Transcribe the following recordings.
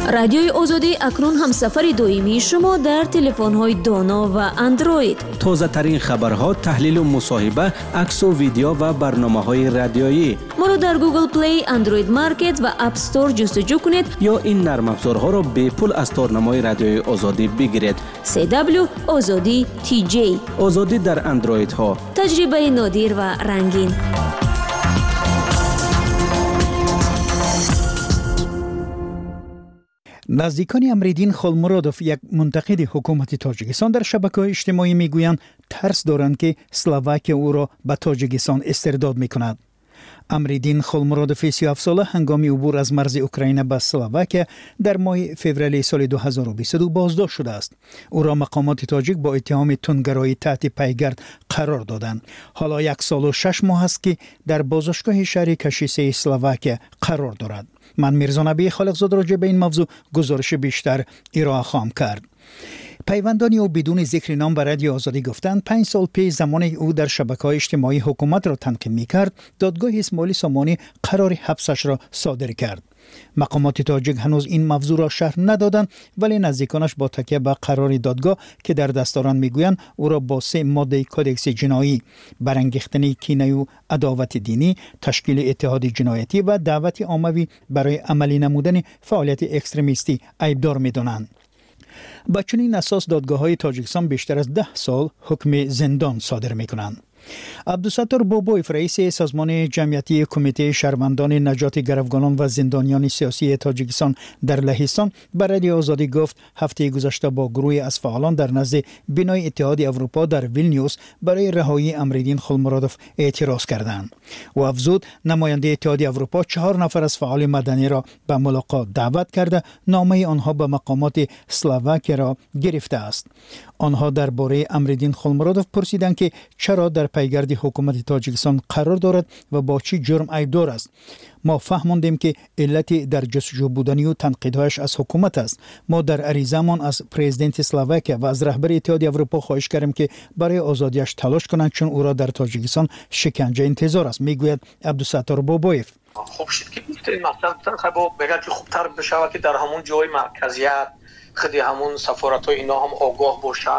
رادیوی آزادی اکنون همسفر دویمی شما در تلفن‌های دانا و اندروید. تازه ترین خبرها، تحلیل و مصاحبه، عکس و ویدیو و برنامه‌های رادیویی. ما رو در گوگل پلی، اندروید مارکت و اپ استور جستجو کنید یا این نرم افزارها را به پول از تارنمای رادیوی آزادی بگیرید. CW آزادی TJ. آزادی در اندروید ها. تجربه نادر و رنگین. نزدیکان امریدین خالمرادوف، یک منتقد حکومت تاجیکستان، در شبکه‌های اجتماعی میگویند ترس دارند که اسلواکیه او را به تاجیکستان استرداد میکند. امریدین خالمرادوف 37 ساله هنگام عبور از مرز اوکراین به اسلواکیه در ماه فوریه سال 2022 بازداشت شده است. او را مقامات تاجیک با اتهام تندگرایی تحت پیگرد قرار دادند. حالا 1 سال و 6 ماه است که در بازداشتگاه شهر کشیسه اسلواکیه قرار دارد. من میرزا نبی خالقزاد راجع به این موضوع گزارش بیشتر ارائه خواهم کرد. پیوندانی او بدون ذکر نام به رادیو آزادی گفتند 5 سال پیش زمانی او در شبکه‌های اجتماعی حکومت را تنقید می‌کرد، دادگاه اسماعیل سامانی قرار حبسش را صادر کرد. مقامات تاجیک هنوز این موضوع را شرح ندادند، ولی نزدیکانش با تکیه به قرار دادگاه که در دستوران میگویند او را با 3 ماده کدکس جنایی، برانگیختن کینه و عداوت دینی، تشکیل اتحاد جنایتی و دعوت عاموی برای عملی نمودن فعالیت اکستریمیستی ایبدار می‌دانند. با چنین اساس دادگاه‌های تاجیکستان بیشتر از 10 سال حکم زندان صادر می‌کنند. عبدالستار بابویف، رئیس سازمان جمعیتی کمیته شهروندان نجات گروگانان و زندانیان سیاسی تاجیکستان در لهستان، به رادیو آزادی گفت هفته گذشته با گروهی از فعالان در نزد بنای اتحاد اروپا در ویلنیوس برای رهایی امریدین خالمرادوف اعتراض کردند. و افزود نماینده اتحاد اروپا 4 نفر از فعال مدنی را به ملاقات دعوت کرده، نامه آنها به مقامات اسلواکیه را گرفته است. آنها درباره امریدین خالمرادوف پرسیدند که چرا در پیگرد حکومت تاجیکستان قرار دارد و با چی جرم ایبدار است. ما فهمیدیم که علت در جستجو بودنی و تنقیدهایش از حکومت است. ما در عریضه‌مان از پرزیدنت اسلواکیه و از رهبر اتحاد اروپا خواهش کردیم که برای آزادیش تلاش کنند، چون او را در تاجیکستان شکنجه انتظار است، میگوید عبدالستار بابویف. خوب شد که این مثلا خب بگه که خوبتر بشه که در همون جای مرکزیت خیلی همون سفارت‌های اینا هم آگاه باشن.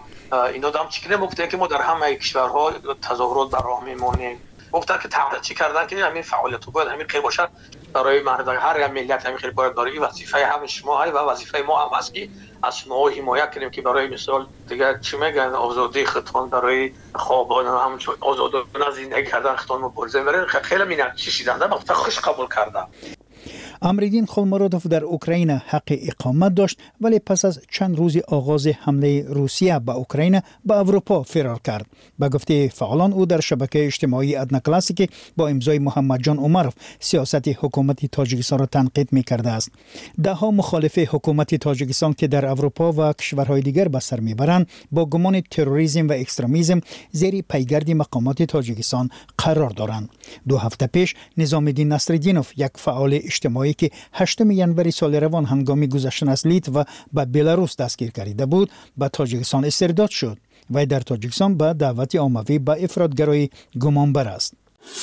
اینا دام چیکار نمی‌کنه که ما در همه کشورها تظاهرات برراه میمونیم. گفتن که تعهد چی کردن که همین فعالیت‌ها باید همین خیر باشه برای مردم هر ملت، همین خیر باید داره. وظیفه هم شما و وظیفه ما هم است که از شما حمایت کنیم که برای مثال دیگه چی میگن آزادی خودتون برای خوابان هم آزادانه زندگی کردن خودتون مبارزه برای خیلی مینت چشیدن و خوش قبول کردن. امریدین خالمرادوف در اوکراین حق اقامت داشت، ولی پس از چند روز آغاز حمله روسیه به اوکراین به اروپا فرار کرد. به گفته فعالان او در شبکه اجتماعی ادنا کلاسیک با امضای محمد جان عمرов سیاست حکومت تاجیکستان را تنقید می‌کرده است. دهها مخالف حکومت تاجیکستان که در اروپا و کشورهای دیگر به سر میبرند با گمان تروریسم و اکستریمیسم زیر پیگرد مقامات تاجیکستان قرار دارند. 2 هفته پیش نظام الدین نصرالدینوف، یک فعال اجتماعی که 8 ینوری سال روان هنگام گذشتن از لیتو و به بلاروس دستگیر کرده بود، به تاجیکستان استرداد شد و در تاجیکستان به دعوت عاموی به افراطگرایی گمانبر است.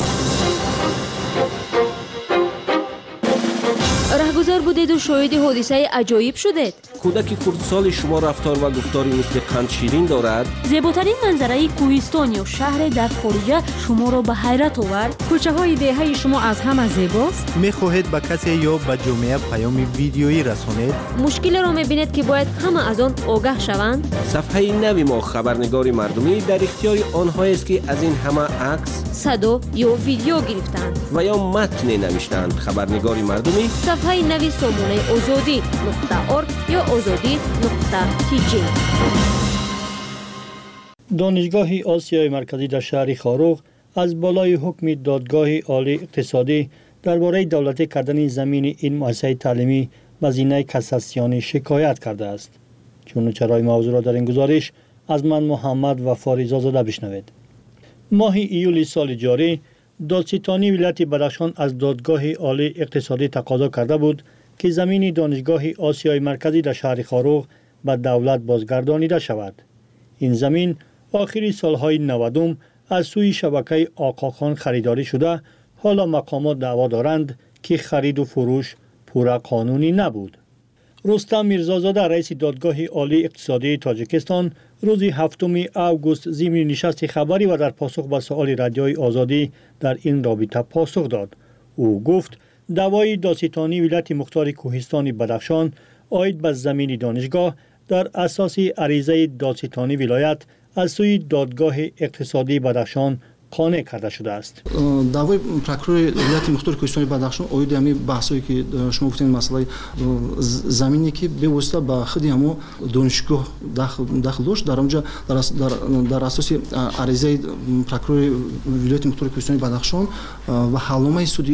رهگذر بودید و شاهد حادثه عجایب شدید. کودک کردسال شما رفتار و گفتاری مثل قند شیرین دارد. زیباترین منظره کوهستان یا شهر در خارجه شما را به حیرت آورد. کوچه های دهه شما از همه زیباست. میخواهید به کسی یا به جامعه پیام ویدیویی رسانید؟ مشکل را میبینید که باید همه از آن آگاه شوند. صفحه نوی ما خبرنگار مردمی در اختیار آنها است که از این همه عکس، صدا یا ویدیو گرفتند و یا متن نوشتند. خبرنگار مردمی صفحه نوی سامانه آزادی.org یا آزادی.tj. دانشگاه آسیای مرکزی در شهر خاروغ از بالای حکم دادگاه عالی اقتصادی درباره دولتی کردن زمین این مؤسسه تعلیمی مزینه کاساسیون شکایت کرده است. چون چرای موضوع را در این گزارش از من محمد و فاریزا زاده بشنوید. ماه ایول سال جاری دادستانی ولایت بدخشان از دادگاه عالی اقتصادی تقاضا کرده بود که زمین دانشگاه آسیای مرکزی در شهر خاروغ به دولت بازگردانیده شود. این زمین آخری سالهای 90 از سوی شبکه آقاخان خریداری شده، حالا مقامات دعوا دارند که خرید و فروش پورا قانونی نبود. رستم میرزازاده رئیس دادگاه عالی اقتصادی تاجیکستان روز 7 اوگوست ضمن نشست خبری و در پاسخ به سؤال رادیوی آزادی در این رابطه پاسخ داد. او گفت دعوای دادستانی ولایت مختار کوهستان بدخشان عاید به زمین دانشگاه در اساس عریضه دادستانی ولایت از سوی دادگاه اقتصادی بدخشان قانع کرده شده است. دعوای پروکرور ولایت مختار کوهستان بدخشان عاید همین بحثایی که شما گفتین مسئله زمینی که به واسطه به خود همو دانشگاه داخل داشت در اونجا در اساس عریضه پروکرور ولایت مختار کوهستان بدخشان و حلنامه سود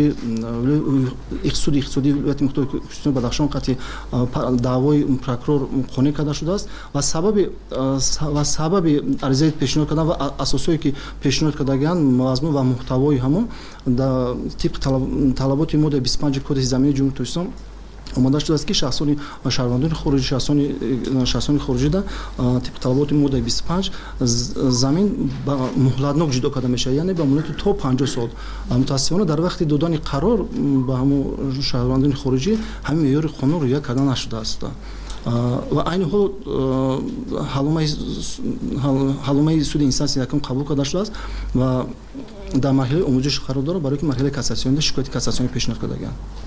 اقتصادی ولایت مختار کوهستان بدخشان قطعی دعوای پروکرور قانع کرده شده است و سبب عریضه پیشنهاد کردن و اساسایی که پیشنهاد کردگان مضمون و محتوای همون در طبق طلبات ماده 25 کد زمینی جمهوری اسلامی آماده شده است که شخصان شهروندان خارجی شخصان خارجی در طبق طلبات ماده 25 زمین با مهلتناک جدا کرده میشه، یعنی به مدت تا 50 سال. متاسفانه در وقت دادن قرار به همون شهروندان خارجی همین معیار قانون رعایت کرده نشده است و این حال حلنامه سود اینستانسی یکم قبول کرده شده است و در مرحله آموزش قرار دارد برای که مرحله کاساسیون شکایت کاساسیون پیشنهاد کردگان.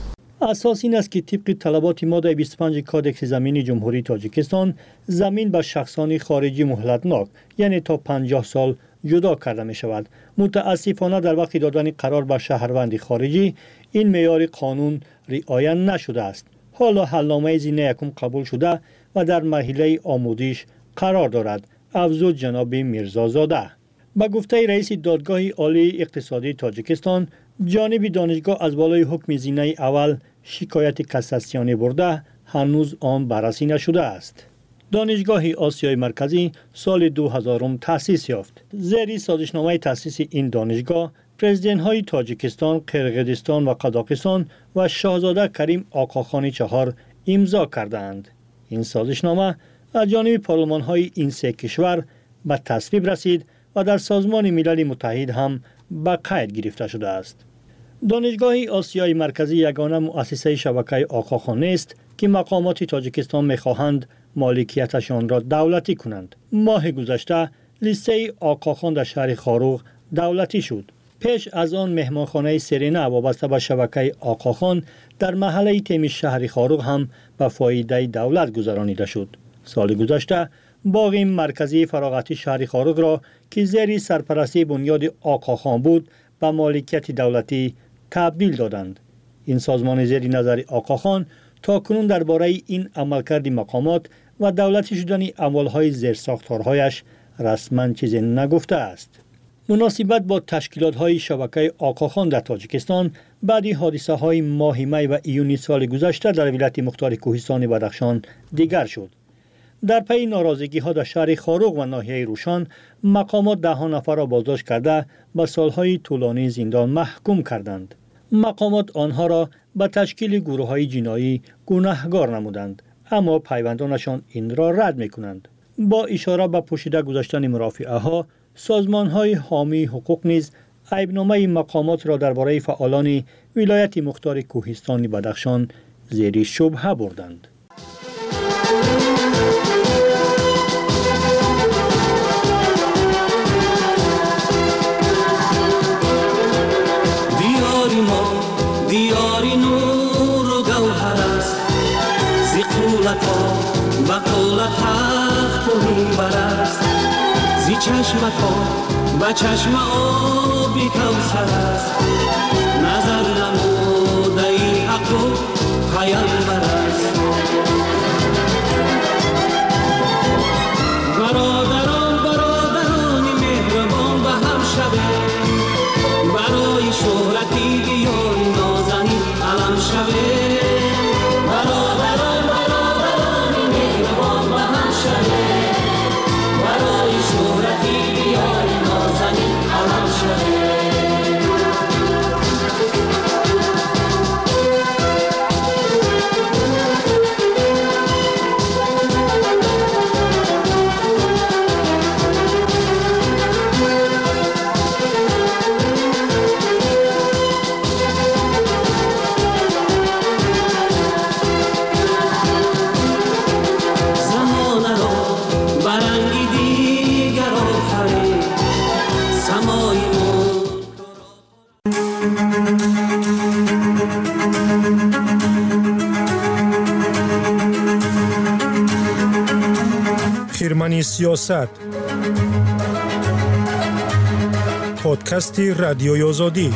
اساس این است که طبق طلبات ماده 25 کادکس زمینی جمهوری تاجیکستان زمین به شخصان خارجی مهلتناک یعنی تا 50 سال جدا کرده می شود. متاسفانه در وقت دادن قرار به شهروند خارجی این معیار قانون رعایت نشده است. حالا حلنامه زینه یکم قبول شده و در مرحله آموزش قرار دارد، افزود جناب میرزازاده. با گفته رئیس دادگاه عالی اقتصادی تاجیکستان، جانب دانشگاه از بالای حکم زینه اول شکایت کاساسیونی برده هنوز آن بررسی نشده است. دانشگاه آسیای مرکزی سال 2000 تأسیس یافت. زیر سازشنامه تأسیس این دانشگاه پرزیدنت های تاجیکستان، قرقیزستان و قزاقستان و شاهزاده کریم آقاخانی چهار امضا کردند. این سازشنامه از جانب پارلمان های این سه کشور به تصویب رسید و در سازمان ملل متحد هم به قید گرفته شده است. دانشگاه آسیای مرکزی یگانه مؤسسه شبکه آقاخانی است که مقامات تاجیکستان می‌خواهند مالکیتشان را دولتی کنند. ماه گذشته لیسه آقاخان در شهر خاروغ دولتی شد. پیش از آن مهمانخانه سرینا وابسته به شبکه آقاخان در محله تیمی شهر خاروغ هم به فایده دولت گذرانیده شد. سال گذشته باغ مرکزی فراغتی شهر خاروغ را که زیر سرپرستی بنیاد آقاخان بود به مالکیت دولتی تبدیل دادند. این سازمان زیر نظر آقاخان تا کنون درباره این عملکرد مقامات و دولتی شدن اموالهای زیرساختارهایش رسما چیزی نگفته است. مناسبت با تشکیلات‌های شبکه آقاخان در تاجیکستان بعد حادثه‌های ماه می و ایونی سال گذشته در ولایت مختار کوهستان بدخشان دیگر شد. در پی ناراضگی‌ها در شهر خاروغ و ناحیه روشان مقامات 10 نفر را بازداشت کرده به سالهای طولانی زندان محکوم کردند. مقامات آنها را به تشکیل گروه‌های جنایی گناهکار نمودند، اما پیوندانشان این را رد می‌کنند. با اشاره به پوشیده گذاشتن مرافعه‌ها، سازمان‌های حامی حقوق نیز عیبنامه مقامات را درباره فعالان ولایت مختار کوهستان بدخشان زیر شبهه بردند. دیاری نور و گوهر است زیقولتا بقولت تخت و منبر است زی چشمتا به چشم آبی کوثر است نظر نموده ای حق و پیامبر است برادران مهربان به هم شوه برای شهرتی دیار نازنین علم شوه برادران مهربان به هم شوه برای شهرتی دیار نازنین علم شوه تفسیرمنی سیاست. پادکست رادیوی آزادی.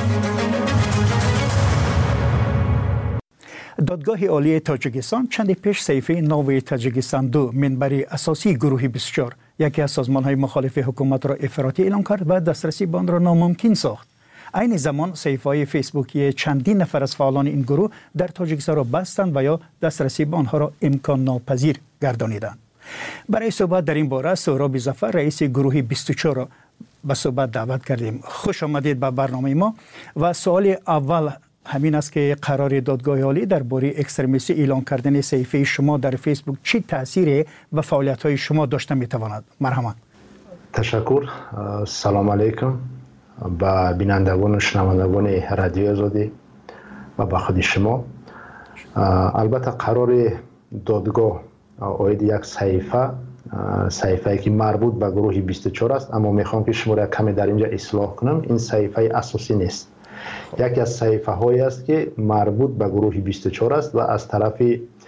دادگاه عالی تاجیکستان چند پیش صحیفه نو تاجیکستان 2 منبر اساسی گروه 24 یکی از سازمان‌های مخالف حکومت را افراطی اعلام کرد و دسترسی به آن را ناممکن ساخت. عین زمان صحیفه‌های فیسبوکی چندین نفر از فعالان این گروه در تاجیکستان را بستند و یا دسترسی به آنها را امکان ناپذیر گردانیدند. برای صحبت در این باره سهراب ظفر رئیس گروه 24 را به صحبت دعوت کردیم. خوش آمدید به برنامه ما. و سوال اول همین است که قرار دادگاه عالی درباره اکستریمیستی اعلان کردن صحیفه شما در فیسبوک چه تأثیری و فعالیت‌های شما داشته می‌تواند؟ مرحبا. تشکر. سلام علیکم با بینندگان و شنوندگان رادیوی آزادی و با خود شما. البته قرار دادگاه عاید یک صحیفه که مربوط به گروه 24 است، اما میخوام که شما را کمی در اینجا اصلاح کنم. این صحیفه اساسی نیست، یکی از صحیفه هایی است که مربوط به گروه 24 است و از طرف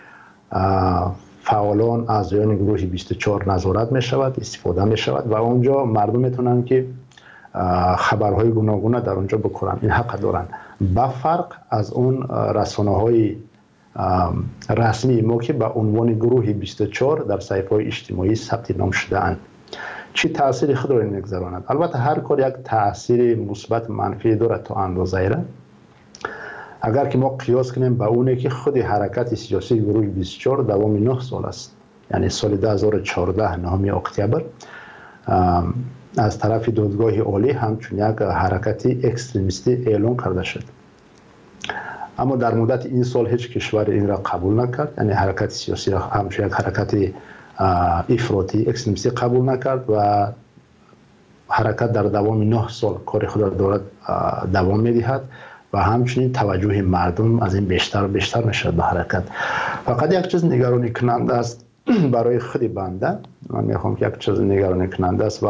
فعالان اعضایان گروه 24 نظارت می شود، استفاده می شود و اونجا مردم میتونن که خبرهای گوناگون در اونجا بکنن. این حق دارن، با فرق از اون رسانه های رسمی ما که به عنوان گروه 24 در صحیفه‌های اجتماعی ثبت نام شده اند. چی تأثیری خود را میگذراند؟ البته هر کار یک تأثیر مثبت منفی دارد تا اندازه‌ای را. اگر که ما قیاس کنیم با اونه که خود حرکت سیاسی گروه 24 دوام 9 سال است، یعنی سال 2014 9 اکتبر از طرف دادگاه عالی همچون یک حرکت اکستریمیستی اعلان کرده شد، اما در مدت این سال هیچ کشور این را قبول نکرد، یعنی حرکت سیاسی را همچون یک حرکت افراطی اکستریمیستی قبول نکرد و حرکت در دوام 9 سال کار خود را دارد دوام می‌دهد و همچنین توجه مردم از این بیشتر و بیشتر میشد به حرکت. فقط یک چیز نگرانی کننده است برای خود بنده. من میخوام که یک چیز نگرانی کننده است و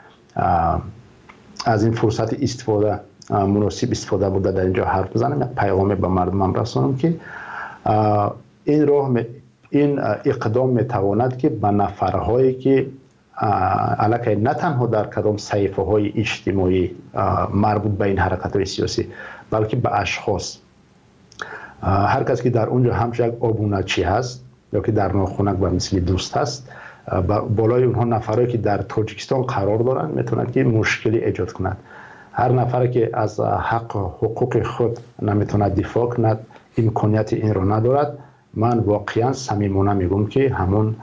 از این فرصت استفاده مناسب استفاده بوده در اینجا حرف بزنم، یک پیغام به مردمم رسانم که این اقدام میتواند که به نفرهایی که علاقه نه تنها در کدام صحیفه های اجتماعی مربوط به این حرکت های سیاسی، بلکه به اشخاص، هر کس که در اونجا همچون یک آبونچی هست یا که در ناخونک و مثل دوست هست، بالای اونها نفرهایی که در تاجیکستان قرار دارن میتونند که مشکلی ایجاد کنند. هر نفر که از حق حقوق خود نمیتوند دفاع کند، امکانیت این را ندارد، من واقعا صمیمانه میگم که همون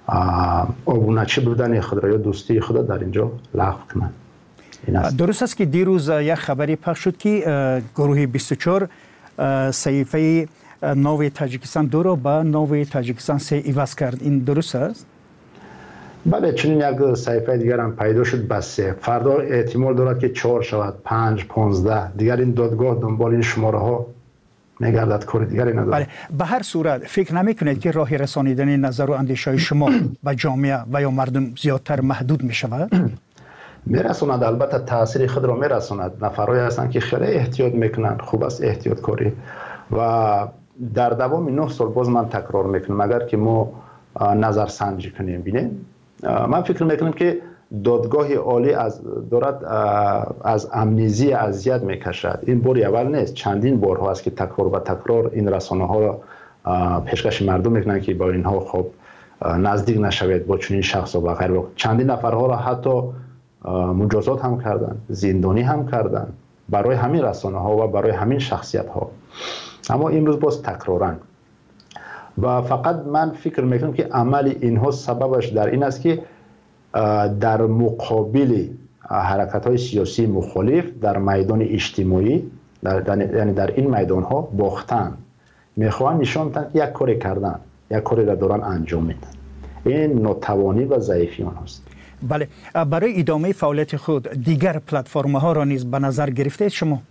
آبونچی بودن خود را یا دوستی خود در اینجا لغو کنند. درست است که دیروز یک خبری پخش شد که گروه 24 صحیفه نو تاجیکستان 2 را به نو تاجیکستان 3 عوض کرد. این درست است؟ بله، چنین یک صحیفه دیگر هم پیدا شد به 3. فردا احتمال دارد که 4 شود، 5، 15. دیگر این دادگاه دنبال این شماره ها میگردد، کار دیگری ندارد. بله، به هر صورت فکر نمیکنید که راه رسانیدن نظر و اندیشه شما به جامعه و یا مردم زیادتر محدود می شود؟ میرساند، البته تاثیر خود را میرساند. نفرهایی هستند که خیلی احتیاط میکنند، خوب است احتیاط کاری و در دوام 9 سال باز من تکرار میکنم اگر که ما نظر سنجی کنیم بینیم، من فکر میکنم که دادگاه عالی دارد از امنیزی اذیت میکشد. این بار اول نیست، چندین بار ها است که تکرار و تکرار این رسانه ها را پیشکش مردم میکنند که با اینها خب نزدیک نشوید با چنین شخص و غیره. چندین نفرها را حتی مجازات هم کردن، زندانی هم کردن برای همین رسانه ها و برای همین شخصیت ها، اما امروز باز تکرارن. و فقط من فکر میکنم که عمل اینها سببش در این است که در مقابل حرکت های سیاسی مخالف در میدان اجتماعی، یعنی در این میدان ها باختن، میخوان نشان بدن که یک کاری کردن، یک کاری را دارن انجام میدن. این ناتوانی و ضعیفی آنهاست. بله، برای ادامه فعالیت خود دیگر پلتفرم ها را نیز به نظر گرفتید شما؟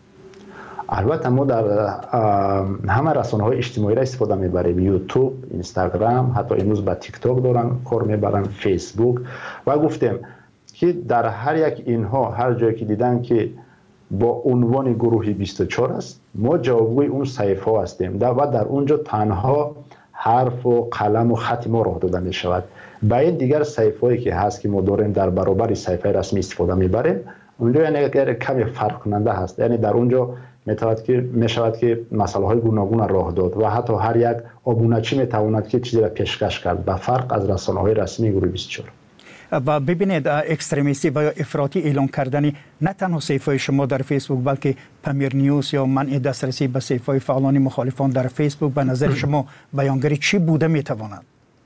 البته ما در همه رسانه های اجتماعی را استفاده میبریم، یوتیوب، اینستاگرام، حتی امروز با تیک تاک دارن کار میبرن، فیسبوک. و گفتیم که در هر یک اینها هر جایی که دیدن که با عنوان گروه 24 است، ما جوابگوی اون صحیفه ها هستیم و در اونجا تنها حرف و قلم و خط ما راه داده می شود. با این دیگر صحیفه‌ای که هست که ما داریم در برابر صحیفه رسمی استفاده میبریم، اونجا یعنی اگر کمی فرق کننده هست، یعنی در اونجا می شود که مسئله های گوناگون راه داد و حتی هر یک آبونچی می تواند که چیزی را پیشکش کرد، با فرق از رسانه های رسمی گروه 24. و ببینید اکستریمیستی و یا افراطی اعلان کردن نه تنها صفحه شما در فیسبوک بلکه پمیر نیوز یا منع دسترسی به صفحه فعالان مخالفان در فیسبوک، به نظر شما بیانگری چی بوده میتواند؟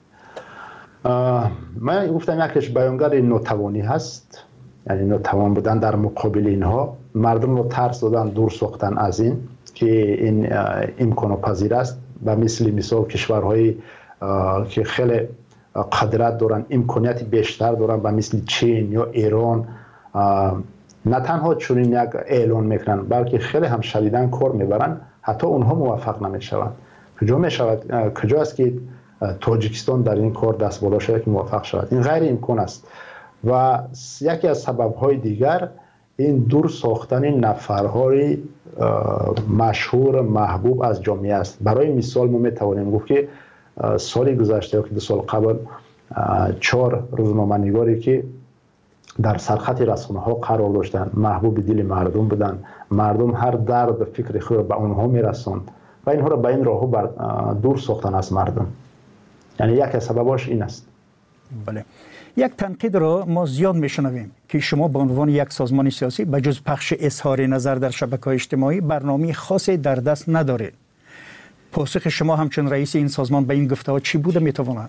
من گفتم یکیش بیانگر ناتوانی هست، یعنی ناتوان بودن در مقابل اینها، مردم رو ترس دادن، دور ساختن از این که این امکان پذیر است و مثال کشورهایی که خیلی قدرت دارن، امکانیت بیشتر دارن و مثل چین یا ایران نه تنها چنین یک اعلان میکنن بلکه خیلی هم شدیداً کار میبرن، حتی اونها موفق نمیشوند. کجا است که تاجیکستان در این کار دست بالا شده که موفق شود؟ این غیر امکان است. و یکی از سبب‌های دیگر این دور ساختن نفرهای مشهور محبوب از جامعه است. برای مثال ما میتوانیم گفت که سال گذشته یا 2 سال قبل 4 روزنامه‌نگاری که در سرخط رسانه‌ها قرار داشتند محبوب دل مردم بودند، مردم هر درد و فکر خود به اونها میرساند و اینها را به این راه دور ساختن از مردم. یعنی یک از سبباش این است. بله. یک تنقید را ما زیاد میشنویم که شما به عنوان یک سازمان سیاسی به جز پخش اظهار نظر در شبکه‌های اجتماعی برنامه خاصی در دست ندارید. پاسخ شما همچون رئیس این سازمان به این گفته‌ها چی بوده میتواند؟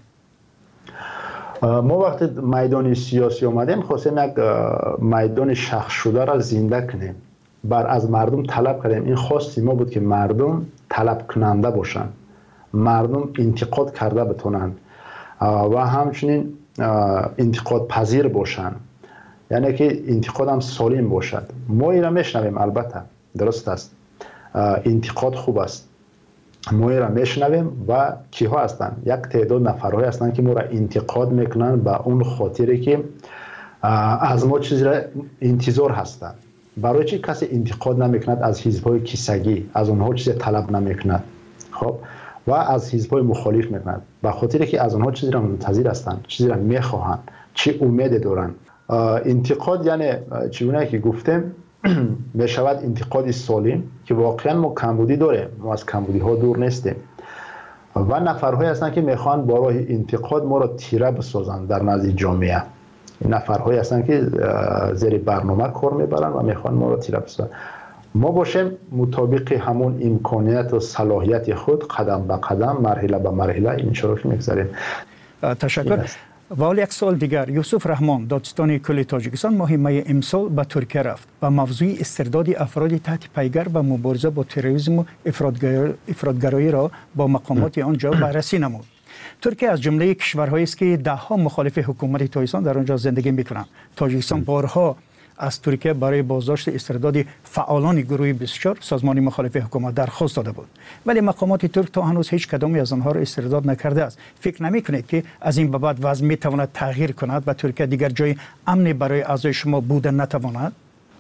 ما وقتی میدان سیاسی آمدیم خواستیم یک میدان شخص شده را زنده کنیم. از مردم طلب کردیم، این خواستی ما بود که مردم طلب کننده باشن، مردم انتقاد کرده بتونن و همچنین انتقاد پذیر باشن، یعنی که انتقاد هم سالم باشد. ما این را میشنویم، البته درست است، انتقاد خوب است، ما این را میشنویم و کیها هستند؟ یک تعداد نفرهای هستند که ما را انتقاد میکنن به اون خاطری که از ما چیزی را انتظار هستند. برای چی کسی انتقاد نمیکند از حزب‌های کیسگی؟ از اونها چیزی طلب نمیکند. خب و از حزب‌های مخالف میکند به خاطری که از اونها چیزی را منتظر هستند، چیزی را میخواهند، چی امید دارند. انتقاد یعنی چگونه که گفتم میشود انتقاد سالم که واقعا ما کمبودی داریم، ما از کمبودی ها دور نیستیم و نفرهایی هستند که میخوان با راه انتقاد ما را تیره بسازند در نزد جامعه. نفرهایی هستند که زیر برنامه کار میبرند و میخوان ما را تیره بسازند. ما باشیم مطابق همون امکانیت و صلاحیت خود قدم به قدم، مرحله به مرحله این شروع میگذاریم. تشکر. و یک سوال دیگر، یوسف رحمان دادستان کل تاجیکستان ماه می امسال به ترکیه رفت و موضوع استرداد افراد تحت پیگر و مبارزه با تروریسم و افراطگرایی را با مقامات آنجا بررسی نمود. ترکیه از جمله کشورهایی است که دهها مخالف حکومت تاجیکستان در آنجا زندگی می‌کنند. تاجیکستان بارها از ترکیه برای بازداشت استرداد فعالان گروه 24 سازمان مخالف حکومت درخواست داده بود، ولی مقامات ترک تا هنوز هیچ کدامی از آنها را استرداد نکرده است. فکر نمی‌کنید که از این به بعد وضع می‌تواند تغییر کند و ترکیه دیگر جای امنی برای اعضای شما بودن نتواند؟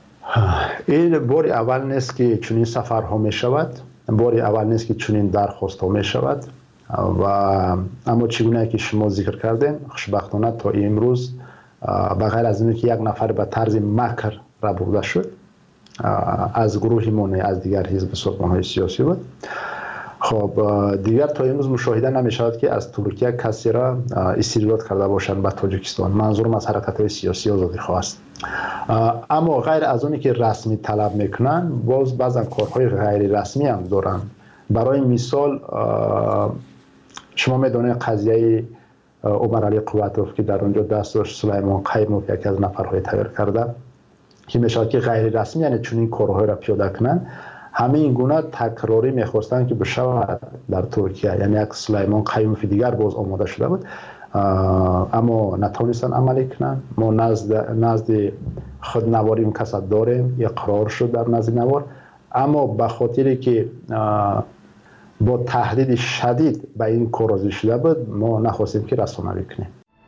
این بار اول نیست که چنین سفرها می‌شود، بار اول نیست که چنین درخواست‌ها می‌شود و اما چگونه که شما ذکر کردین خوشبختانه تا امروز بغیر از اینکه یک نفر به طرز مکر را برده شد از گروه مونه از دیگر حزب سازمان‌های سیاسی بود. خب دیگر تا امروز مشاهده نمی‌شود که از ترکیه کسی را استرداد کرده باشند به تاجیکستان. منظورم از حرکت‌های سیاسی آزادی‌خواه است. اما غیر از اونی که رسمی طلب میکنن، باز بعضا کارهای غیر رسمی هم دارن. برای مثال شما میدونید قضیه عمر علی قوتوف که در اونجا دست داشت سلیمان قیموف یکی از نفرهای تغییر کرده که میشود که غیر رسمی یعنی چون این کارهای را پیاده کنن، همه این گونه تکراری میخواستن که بشود در ترکیه، یعنی یک سلیمان قیموف دیگر باز آماده شده بود اما نتونستن عملی کنن. ما نزد خودنواری کسات داریم، یک قرار شد در نزد نوار، اما به خاطری که با تهدید شدید به این کار راضی شده بود ما نخواستیم که رسانه‌ای کنیم.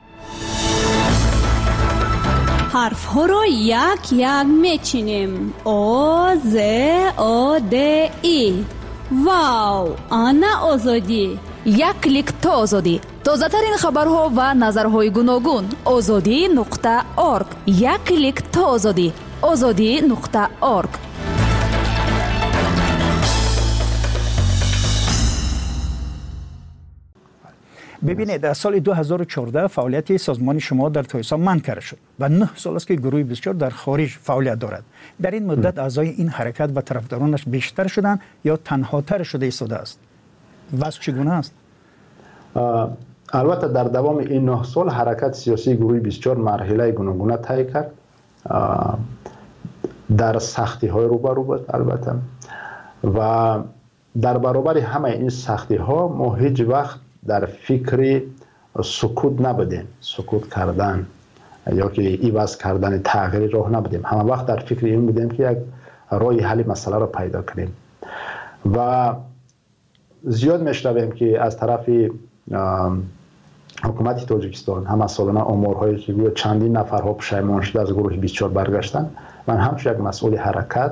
حرف ها رو یک یک میچینیم. او ز او د ای. واو، آن آزادی. یک کلیک تا آزادی. تازه ترین خبرها و نظرهای گوناگون. azadi.org. یک کلیک تا آزادی. azadi.org. ببینید در سال 2014 فعالیت سازمان شما در تویسان منع کرده شد و 9 سال است که گروه 24 در خارج فعالیت دارد. در این مدت اعضای این حرکت و طرفدارانش بیشتر شدند یا تنها تر شده ایستاده است؟ وضع چگونه است؟ البته در دوام این 9 سال حرکت سیاسی گروه 24 مرحله گوناگون طی کرد. در سختی های روبرو بود البته و در برابر همه این سختی ها ما هیچ وقت در فکر سکوت نبودیم، سکوت کردن یا که عوض کردن تغییر راه نبودیم. همه وقت در فکر این بودیم که یک راه حل مسئله را پیدا کنیم و زیاد میشنویم که از طرف حکومت تاجیکستان هم سالانه آمارهایی که گویا چندین نفرها پشیمان شده از گروه 24 برگشتن. من همچون یک مسئول حرکت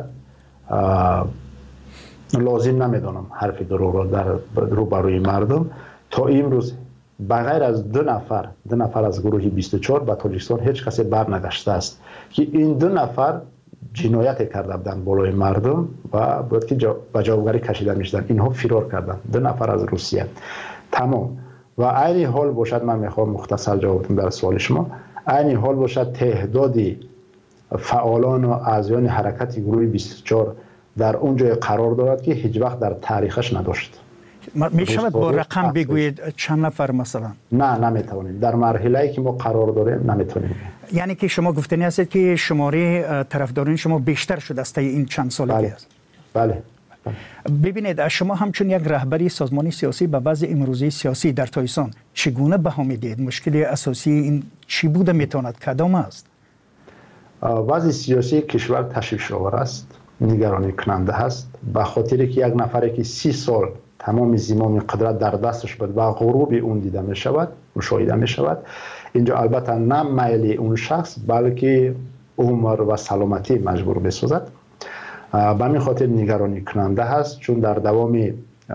لازم نمیدانم حرف دروغ را در روبروی مردم. تا امروز بغیر از دو نفر از گروه 24 به تاجیکستان هیچ کسی برنگشته است که این 2 نفر جنایت کرده بودند بالای مردم و بود که به جوابگری کشیده میشدن. اینها فرار کردند. 2 نفر از روسیه. تمام. و عین حال باشد، من میخوام مختصر جواب بدم در سوال شما، عین حال باشد تعداد فعالان و اعضایان حرکت گروه 24 در اون جای قرار دارد که هیچ وقت در تاریخش نداشت. میشود با رقم بگویید چند نفر مثلا؟ نه نمیتونیم. در مرحله‌ای که ما قرار داریم نمیتونیم. یعنی که شما گفتنی هستید که شماره طرفداران شما بیشتر شده است این چند سالگی است؟ بله. ببینید شما همچون یک رهبری سازمانی سیاسی به وضع امروزی سیاسی در تویسان چگونه بها میدید؟ مشکل اساسی این چی بوده میتواند کدام است؟ وضع سیاسی کشور تشویش‌آور است، نگرانی کننده است، به خاطری که یک نفری که 30 سال تمام زمام قدرت در دستش بود و غروب اون دیده می شود، مشاهده می شود. اینجا البته نه میل اون شخص بلکه عمر و سلامتی مجبور بسازد. به همین خاطر نگرانی کننده هست، چون در دوام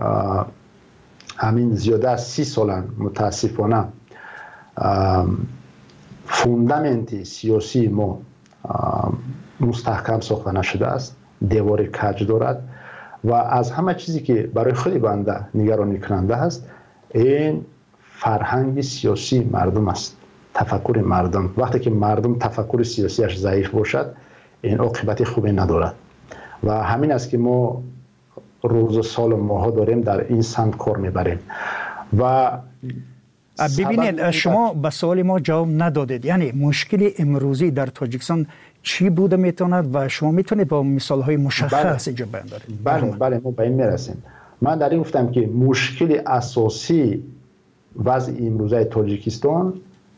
همین زیاده از 30 سال متاسفانه فوندامنت سیاسی ما مستحکم ساخته نشده است، دیوار کج دارد و از همه چیزی که برای خیلی بنده نگرانی کننده هست این فرهنگ سیاسی مردم است، تفکر مردم. وقتی که مردم تفکر سیاسیش ضعیف باشد این عاقبت خوبی ندارد و همین است که ما روز و سال و ماها داریم در این سمت کار میبریم. و ببینید شما به سوال ما جواب ندادید، یعنی مشکل امروزی در تاجیکستان چی بوده میتواند و شما میتونید با مثال های مشخص اینجا بیان دارید؟ بله ما به این میرسیم. من در این گفتم که مشکل اساسی وضع امروزی تاجیکستان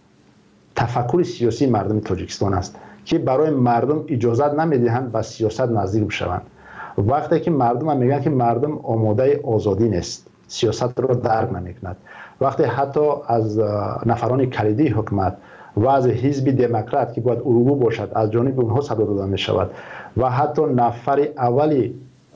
تفکر سیاسی مردم تاجیکستان است که برای مردم اجازه نمیدهند به سیاست نزدیک بشوند. وقتی که مردم میگن که مردم آماده آزادی نیست، سیاست را درک نمیکند، وقتی حتی از نفران کلیدی حکومت و از حزب دموکرات که باید الگو باشد از جانب اونها صدا داده می شود و حتی نفر اولی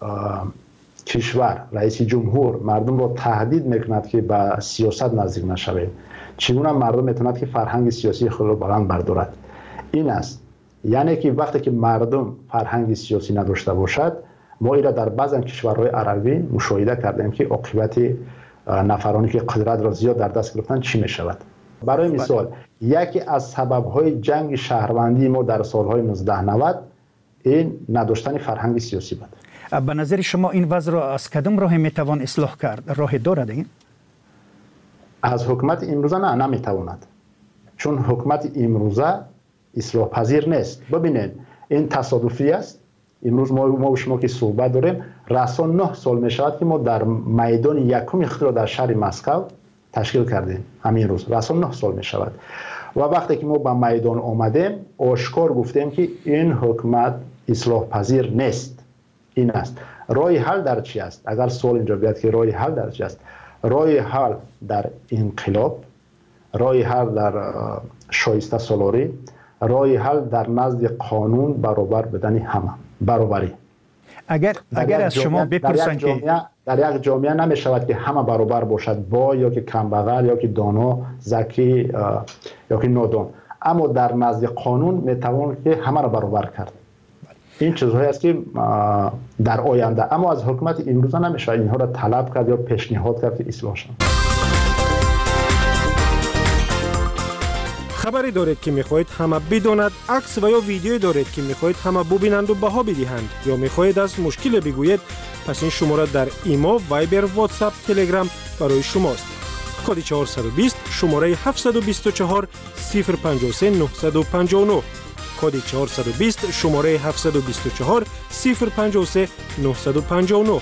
کشور رئیس جمهور مردم را تهدید میکند که به سیاست نزدیک نشوید، چگونه مردم میتواند که فرهنگ سیاسی خود را بلند بردارد؟ این است. یعنی که وقتی که مردم فرهنگ سیاسی نداشته باشد، ما ایرا در بعضی کشورهای عربی مشاهده کردیم که عاقبت نفرانی که قدرت را زیاد در دست گرفتن چی می شود. برای مثال یکی از سبب‌های جنگ شهروندی ما در سالهای 1990 این نداشتن فرهنگ سیاسی بود. به نظر شما این وضع را از کدام راه میتوان اصلاح کرد؟ راه دارد این؟ از حکومت امروزه نه نمیتواند، چون حکومت امروزه اصلاح پذیر نیست. ببینید این تصادفی است. امروز ما و شما که صحبت داریم رسا 9 سال می شود که ما در میدان یکم اختراع در شهر مسکو تشکیل کردیم. همین روز رسا 9 سال می شود و وقتی که ما به میدان آمدیم آشکار گفتیم که این حکومت اصلاح پذیر نیست. این است. راه حل در چی است؟ اگر سوال اینجا بیاد که راه حل در چی است؟ راه حل در انقلاب، راه حل در شایسته سالاری، راه حل در نزد قانون برابر بدن همه، برابری. اگر از شما بپرسن که در یک جامعه نمی شود که همه برابر باشد، با یا که کمبغل یا که دانا، ذکی یا که نادان، اما در نزد قانون می توان که همه را برابر کرد. این چیزهایی است که در آینده، اما از حکومت امروز نمی شود اینها را طلب کرد یا پیشنهاد کرد که اصلاح شود. خبری دارید که میخواهید همه بداند، عکس و یا ویدیویی دارید که میخواهید همه ببینند و بها بدهند، یا میخواهید از مشکل بگویید، پس این شماره در ایما، وایبر، واتساپ، تلگرام برای شماست. کد 420 شماره 724 053 959. کد 420 شماره 724 053 959.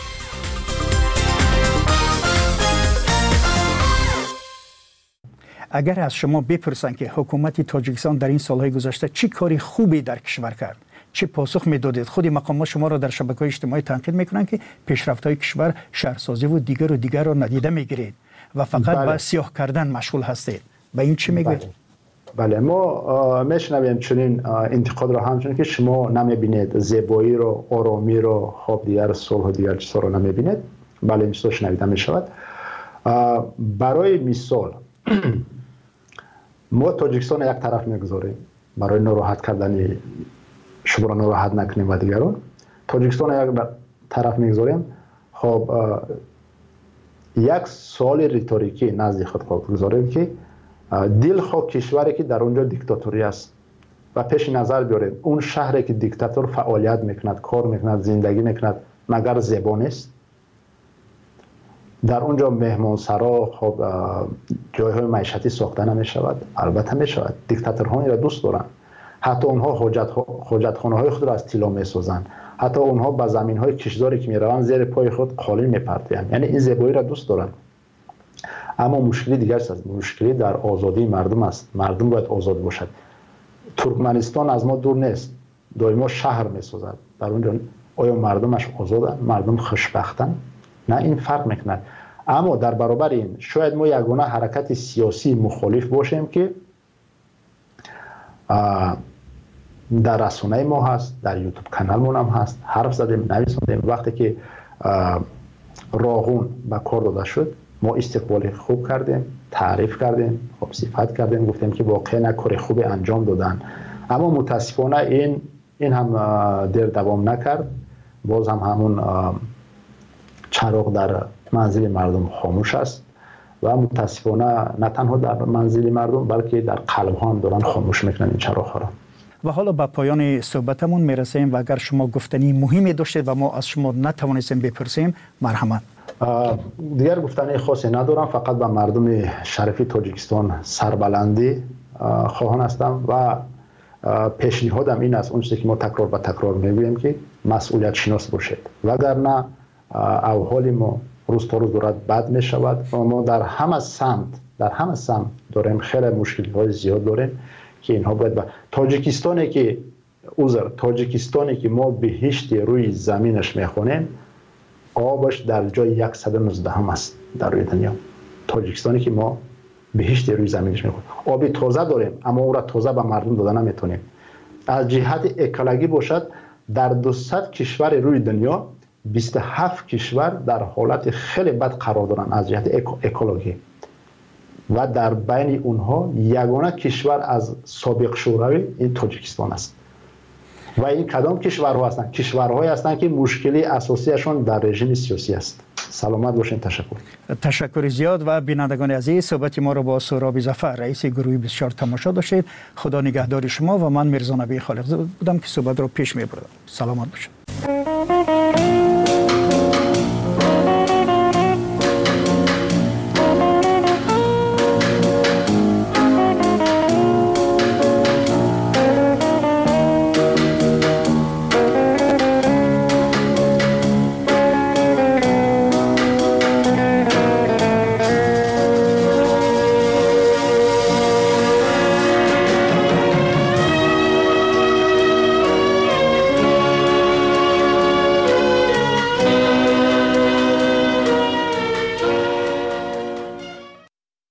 اگر از شما بپرسن که حکومت تاجیکستان در این سالهای گذشته چی کاری خوبی در کشور کرد، چه پاسخ میدادید؟ خود مقامات شما را در شبکه‌های اجتماعی تنقید میکنن که پیشرفت‌های کشور شهرسازی و دیگر را ندیده میگیرید و فقط به سیاه کردن مشغول هستید. به این چی میگوید؟ بله، ما میشنویم چنین انتقاد را همچنین که شما نمیبینید زیبایی رو، آرامی رو، خواب دیگر صلح و دیگر چیزا رو نمیبینید. بله، این چیزا شنیده میشود. برای مثال ما تاجیکستان یک طرف میگذاریم برای ناراحت کردن شما را ناراحت نکنیم و دیگران. تاجیکستان یک طرف میگذاریم. خب یک سوال ریتوریکی نزد خود گذاریم که دلخواه کشوری که در اونجا دیکتاتوری است و پیش نظر بیارید اون شهری که دیکتاتور فعالیت میکند، کار میکند، زندگی میکند، مگر زیبا نیست؟ در اونجا مهمانسرا، خب جایهای معیشتی ساخته نمیشود؟ البته میشود. دیکتاتورها را دوست دارن. حتی اونها حاجتخانه های خود را از طلا میسازند. حتی اونها به زمین های کشداری که میروند زیر پای خود قالین میپرتند. یعنی این زیبایی را دوست دارن. اما مشکلی دیگر است. مشکلی در آزادی مردم است. مردم باید آزاد باشد. ترکمنستان از ما دور نیست. دائما شهر میسازد. در اونجا آیا مردمش آزادند؟ مردم خوشبختند؟ نه، این فرق میکند. اما در برابر این شاید ما یگانه حرکت سیاسی مخالف باشیم که در رسانه ما هست، در یوتیوب کانال ما هم هست، حرف زدیم، نویساندیم. وقتی که راغون به کار داده شد ما استقبال خوب کردیم، تعریف کردیم، خب صفت کردیم، گفتیم که واقعا کار خوب انجام دادن. اما متاسفانه این هم دیر دوام نکرد. باز هم همون چراغ در منزل مردم خاموش است و متاسفانه نه تنها در منزل مردم بلکه در قلب ها هم دارن خاموش میکنن این چراغ ها را. و حالا به پایان صحبتمون میرسیم و اگر شما گفتنی مهمی داشتید و ما از شما نتوانستیم بپرسیم، مرحمت. دیگر گفتنی خاصی ندارم، فقط به مردم شریف تاجیکستان سربلندی خواهان هستم و پیشنهادم این است، اون چیزی که ما تکرار به تکرار میگوییم که مسئولیت شناس باشید، وگرنه احوال ما روز تا روز دارد بد می شود و ما در همه سمت داریم خیلی مشکل های زیاد داریم که اینها باید تاجیکستانی که ما بهشت روی زمینش میخوانیم آبش در جای 119 هم است در روی دنیا. تاجیکستانی که ما بهشت روی زمینش میخوانیم، آب تازه داریم اما او را تازه به مردم داده نمیتونیم. از جهت اکولوژی باشد در 200 کشور روی دنیا 27 کشور در حالت خیلی بد قرار دارند از جهت اکولوژی و در بین اونها یگانه کشور از سابق شوروی این تاجیکستان است. و این کدام کشورها هستند؟ کشورهایی هستند که مشکلی اساسیشون در رژیم سیاسی است. سلامت باشین. تشکر زیاد. و بینندگان عزیز، صحبت ما را با سهراب ظفر رئیس گروه 24 تماشا داشتید. خدا نگهدار شما و من میرزا نبی خالقزاده بودم که صحبت را پیش میبردم. سلامت باشید.